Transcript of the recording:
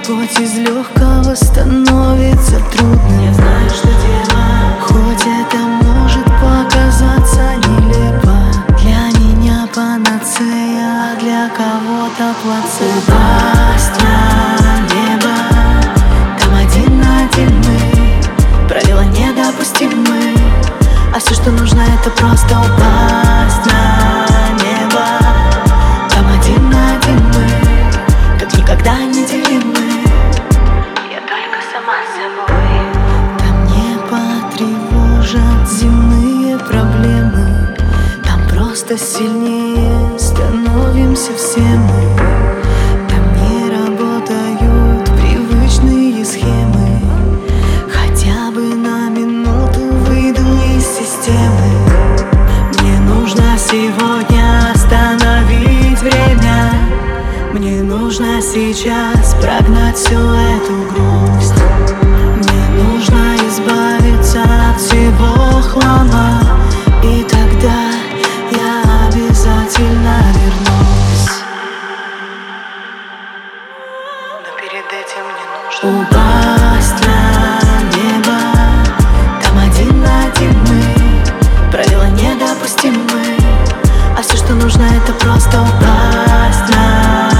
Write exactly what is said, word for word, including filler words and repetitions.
Хоть из легкого становится трудно, я знаю, что делать. Хоть это может показаться нелепо, для меня панацея, а для кого-то плацебо. Упасть на небо, там один на один мы, правила недопустимы, а все, что нужно, это просто упасть на небо. Там один на один мы, как никогда не делимы. Я только сама с собой. Там не потревожат земные проблемы, там просто сильнее становимся все мы. Там не работают привычные схемы, хотя бы на минуту выйду из системы. Мне нужно сегодня остановить время, мне нужно сейчас прогнать всю эту грусть. Мне нужно избавиться от всего хлама, и тогда я обязательно вернусь. Но перед этим мне нужно Упасть на небо, там один на один мы, правила недопустимы, а все, что нужно, это просто упасть на